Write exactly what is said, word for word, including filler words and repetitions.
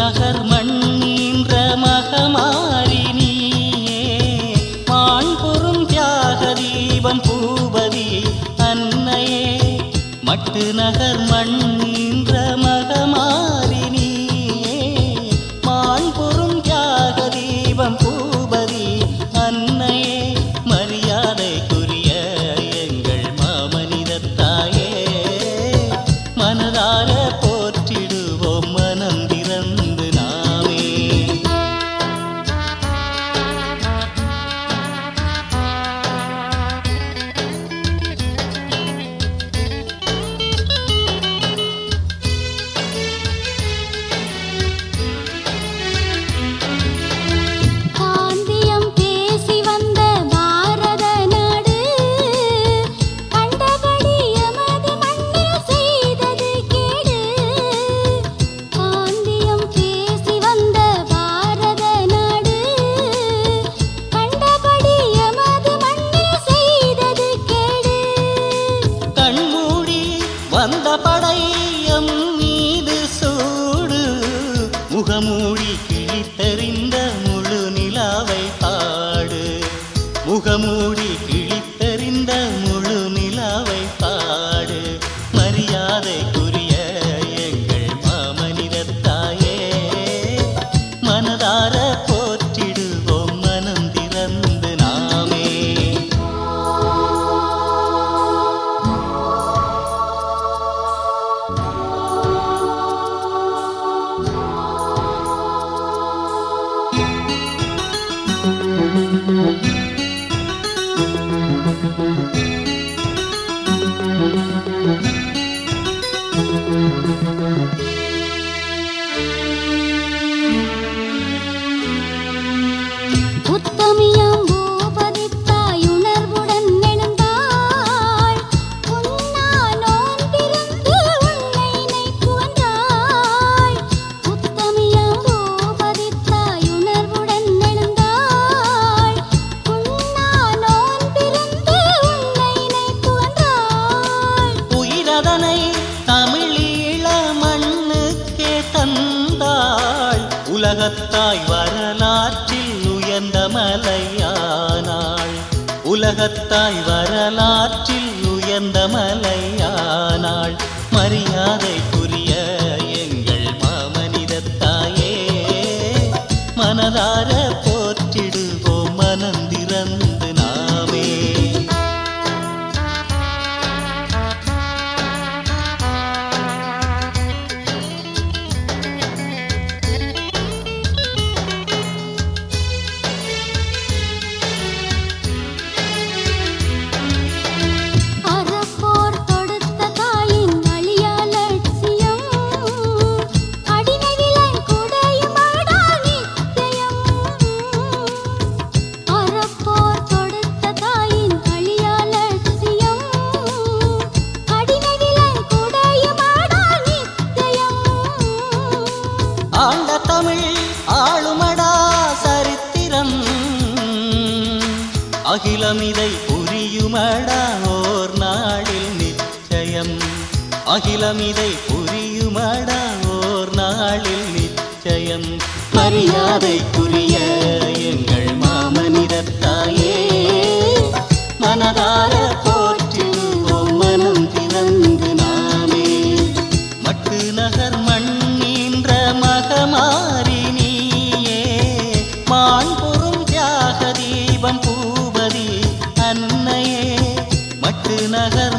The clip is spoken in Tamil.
நகர் மண்ணீன்ற மகமாரி நீயே மாண்புறும் தியாக தீபம் பூபதி அன்னையே மட்டு நகர் மண்ணீன்ற மகமாரி நீயே மாண்புறும் தியாக தீபம் பூபதி அன்னையே மரியாதைக்குரிய எங்கள் மாமனிதத் தாயே மனதார போற்றிடுவோம் மனம் திறந்து நாமே. காந்தியம் பேசி வந்த பாரத நாடு கண்டபடி எமது மண்ணில் செய்தது கேடு. காந்தியம் பேசி வந்த பாரத நாடு கண்டபடி எமது மண்ணில் செய்தது கேடு. கண்மூடி வந்த படையம் மீது சூடு முகமூடி கிழித்தெறிந்த முழு நிலாவை பாடு முகமூடி கிழித்தெறிந்த முழு நிலாவை பாடு மரியாதைக்குரிய எங்கள் மாமனிதத் தாயே மனதார போற்றிடுவோம் மனம் திறந்து நாமே. உத்தமியம் பூபதி தாயுணர்வுடன் எழுந்தாள் உண்ணானோன் பிறந்து உன்னை நினைத்து வந்தாள். உத்தமியம் பூபதி தாயுணர்வுடன் எழுந்தாள் உண்ணானோன் பிறந்து உன்னை நினைத்து வந்தாள். உயிரதனை தமிழீழ மண்ணுக்கே தந்தாள் உலகத்தாய் வரலாற்றில் உயர்ந்த மலையானாள் உலகத்தாய் வரலாற்றில் உயர்ந்த மலையானாள் மரியாதைக்குரிய எங்கள் மாமனிதத் தாயே மனதார போற்றிடுவோம் மனம் திறந்து நாமே. அறப்போர் தொடுத்த தாயின் அழியா லட்சியம் அடிமைவிலன் குடையுமாடா நிச்சயம். அறப்போர் தொடுத்த தாயின் அழியா லட்சியம் அடிமைவிலன் குடையுமாடா நிச்சயம். ஆண்ட தமிழ் ஆளுமடா சரித்திரம் அகிலமிதை புரியுமடா ஓர் நாளில் நிச்சயம் அகிலமிதை புரியுமடா ஓர் நாளில் நிச்சயம் மரியாதைக்குரிய எங்கள் மாமனிதத் தாயே மனதார போற்றிடுவோம் மனம் திறந்து நாமே. மட்டு நகர் மண்ணீன்ற மகமாரி நீயே மாண்புறும் தியாக தீபம் பூபதி அன்னையே மட்டு நகர்